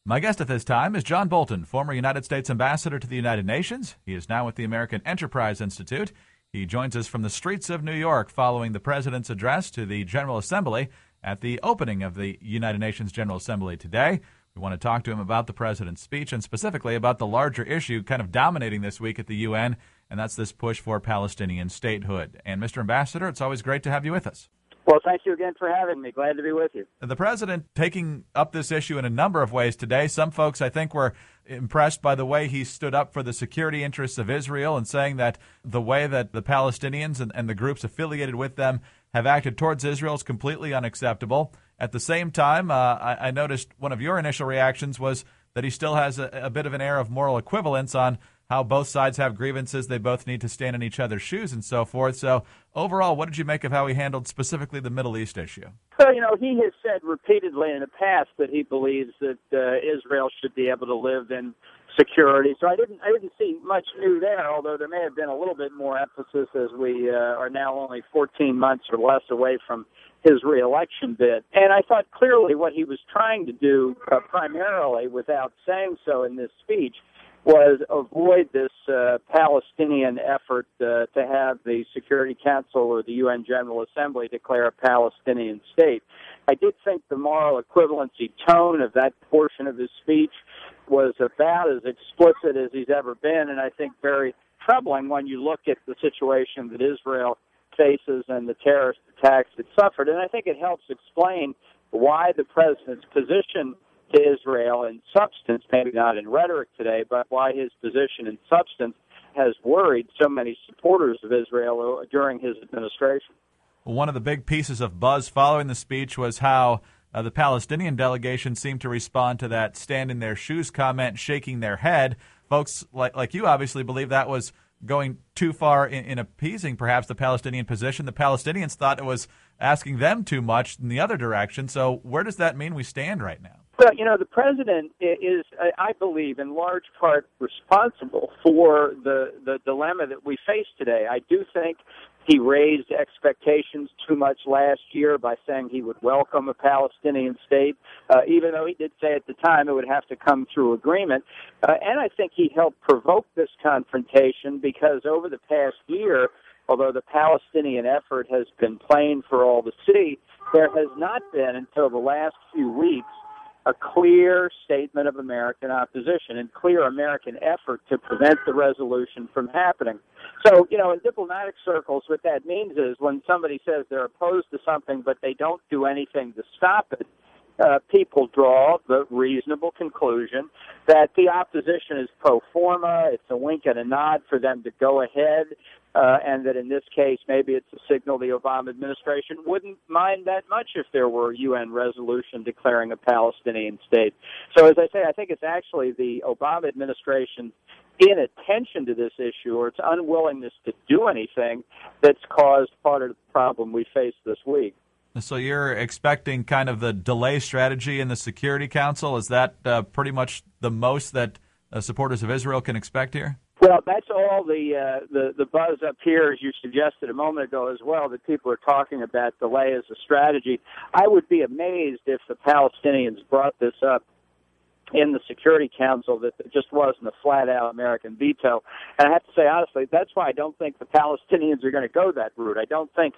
My guest at this time is John Bolton, former United States Ambassador to the United Nations. He is now with the American Enterprise Institute. He joins us from the streets of New York following the President's address to the General Assembly at the opening of the United Nations General Assembly today. We want to talk to him about the President's speech and specifically about the larger issue kind of dominating this week at the UN, and that's this push for Palestinian statehood. And Mr. Ambassador, it's always great to have you with us. Well, thank you again for having me. Glad to be with you. The President taking up this issue in a number of ways today. Some folks, I think, were impressed by the way he stood up for the security interests of Israel and saying that the way that the Palestinians and the groups affiliated with them have acted towards Israel is completely unacceptable. At the same time, I noticed one of your initial reactions was that he still has a bit of an air of moral equivalence on how both sides have grievances, they both need to stand in each other's shoes and so forth. So overall, what did you make of how he handled specifically the Middle East issue? So, he has said repeatedly in the past that he believes that Israel should be able to live in security. So I didn't see much new there, although there may have been a little bit more emphasis as we are now only 14 months or less away from his reelection bid. And I thought clearly what he was trying to do, primarily without saying so in this speech, was avoid this Palestinian effort to have the Security Council or the UN General Assembly declare a Palestinian state. I did think the moral equivalency tone of that portion of his speech was about as explicit as he's ever been, and I think very troubling when you look at the situation that Israel faces and the terrorist attacks it suffered. And I think it helps explain why the president's position to Israel in substance, maybe not in rhetoric today, but why his position in substance has worried so many supporters of Israel during his administration. One of the big pieces of buzz following the speech was how the Palestinian delegation seemed to respond to that stand in their shoes comment, shaking their head. Folks like you obviously believe that was going too far in appeasing perhaps the Palestinian position. The Palestinians thought it was asking them too much in the other direction. So where does that mean we stand right now? Well, the president is, I believe, in large part responsible for the dilemma that we face today. I do think he raised expectations too much last year by saying he would welcome a Palestinian state, even though he did say at the time it would have to come through agreement. And I think he helped provoke this confrontation because over the past year, although the Palestinian effort has been plain for all to see, there has not been until the last few weeks a clear statement of American opposition and clear American effort to prevent the resolution from happening. So, in diplomatic circles, what that means is when somebody says they're opposed to something but they don't do anything to stop it, people draw the reasonable conclusion that the opposition is pro forma, it's a wink and a nod for them to go ahead, and that in this case maybe it's a signal the Obama administration wouldn't mind that much if there were a UN resolution declaring a Palestinian state. So as I say, I think it's actually the Obama administration's inattention to this issue or its unwillingness to do anything that's caused part of the problem we face this week. So you're expecting kind of the delay strategy in the Security Council? Is that pretty much the most that supporters of Israel can expect here? Well, that's all the buzz up here, as you suggested a moment ago as well, that people are talking about delay as a strategy. I would be amazed if the Palestinians brought this up in the Security Council, that there just wasn't a flat-out American veto. And I have to say, honestly, that's why I don't think the Palestinians are going to go that route. I don't think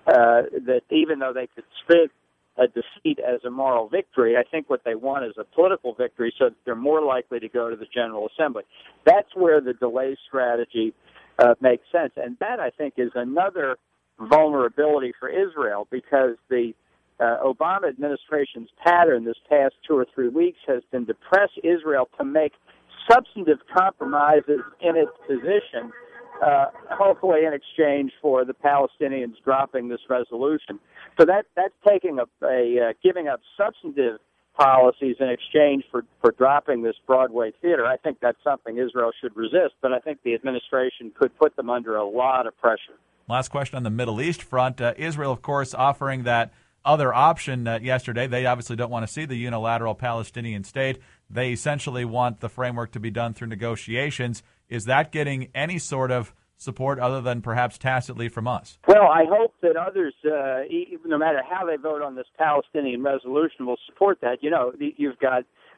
that even though they could spin a defeat as a moral victory, I think what they want is a political victory so that they're more likely to go to the General Assembly. That's where the delay strategy makes sense. And that, I think, is another vulnerability for Israel because the Obama administration's pattern this past 2 or 3 weeks has been to press Israel to make substantive compromises in its position, hopefully in exchange for the Palestinians dropping this resolution. So that's taking giving up substantive policies in exchange for dropping this Broadway theater. I think that's something Israel should resist, but I think the administration could put them under a lot of pressure. Last question on the Middle East front. Israel, of course, offering that other option yesterday. They obviously don't want to see the unilateral Palestinian state. They essentially want the framework to be done through negotiations. Is that getting any sort of support other than perhaps tacitly from us? Well, I hope that others, no matter how they vote on this Palestinian resolution, will support that. You've got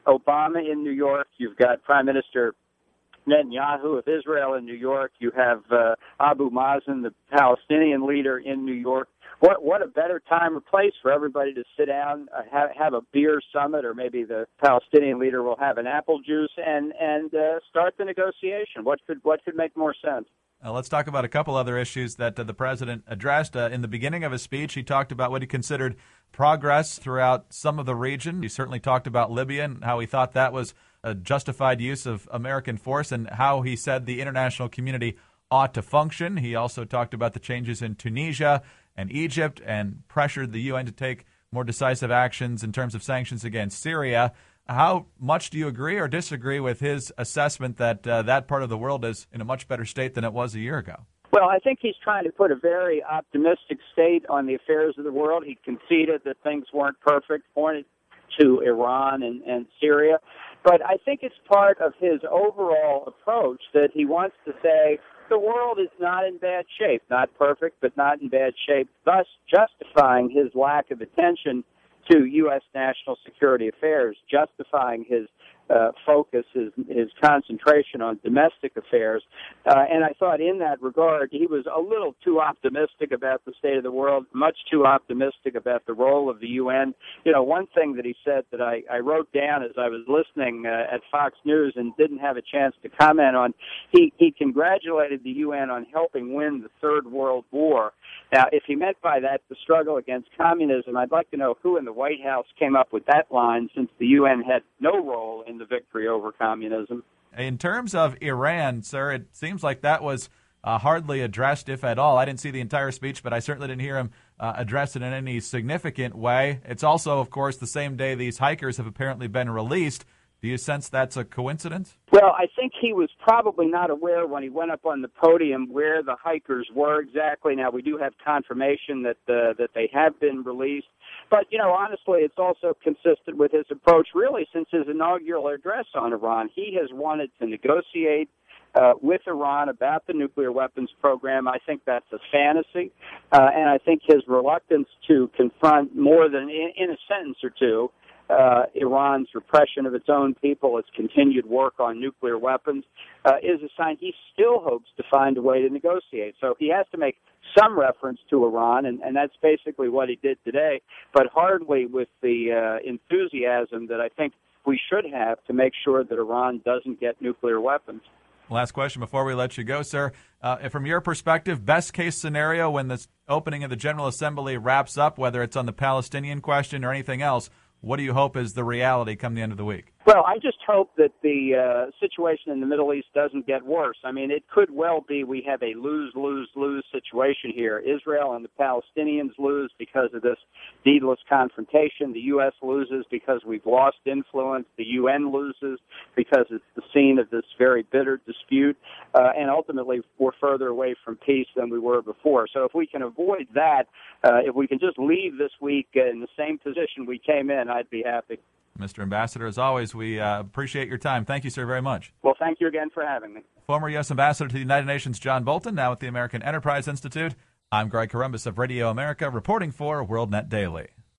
Obama in New York. You've got Prime Minister Netanyahu of Israel in New York. You have Abu Mazen, the Palestinian leader, in New York. What a better time or place for everybody to sit down, have a beer summit, or maybe the Palestinian leader will have an apple juice and start the negotiation. What could make more sense? Let's talk about a couple other issues that the president addressed. In the beginning of his speech, he talked about what he considered progress throughout some of the region. He certainly talked about Libya and how he thought that was a justified use of American force, and how he said the international community ought to function. He also talked about the changes in Tunisia and Egypt and pressured the UN to take more decisive actions in terms of sanctions against Syria. How much do you agree or disagree with his assessment that that part of the world is in a much better state than it was a year ago? Well, I think he's trying to put a very optimistic state on the affairs of the world. He conceded that things weren't perfect, pointed to Iran and Syria. But I think it's part of his overall approach that he wants to say the world is not in bad shape, not perfect, but not in bad shape, thus justifying his lack of attention to U.S. national security affairs, justifying his focus, his concentration on domestic affairs. And I thought in that regard, he was a little too optimistic about the state of the world, much too optimistic about the role of the UN. You know, one thing that he said that I wrote down as I was listening at Fox News and didn't have a chance to comment on, he congratulated the UN on helping win the Third World War. Now, if he meant by that the struggle against communism, I'd like to know who in the White House came up with that line, since the UN had no role in the victory over communism. In terms of Iran, sir, it seems like that was hardly addressed, if at all. I didn't see the entire speech, but I certainly didn't hear him address it in any significant way. It's also, of course, the same day these hikers have apparently been released. Do you sense that's a coincidence? Well, I think he was probably not aware when he went up on the podium where the hikers were exactly. Now, we do have confirmation that they have been released. But, you know, honestly, it's also consistent with his approach really since his inaugural address on Iran. He has wanted to negotiate with Iran about the nuclear weapons program. I think that's a fantasy. And I think his reluctance to confront more than in a sentence or two Iran's repression of its own people, its continued work on nuclear weapons, is a sign he still hopes to find a way to negotiate. So he has to make some reference to Iran, and that's basically what he did today, but hardly with the enthusiasm that I think we should have to make sure that Iran doesn't get nuclear weapons. Last question before we let you go, sir. From your perspective, best case scenario when the opening of the General Assembly wraps up, whether it's on the Palestinian question or anything else, what do you hope is the reality come the end of the week? Well, I just hope that the situation in the Middle East doesn't get worse. I mean, it could well be we have a lose-lose-lose situation here. Israel and the Palestinians lose because of this needless confrontation. The U.S. loses because we've lost influence. The UN loses because it's the scene of this very bitter dispute. And ultimately, we're further away from peace than we were before. So if we can avoid that, if we can just leave this week in the same position we came in, I'd be happy. Mr. Ambassador, as always, we appreciate your time. Thank you, sir, very much. Well, thank you again for having me. Former U.S. Ambassador to the United Nations, John Bolton, now at the American Enterprise Institute. I'm Greg Corombos of Radio America, reporting for WorldNet Daily.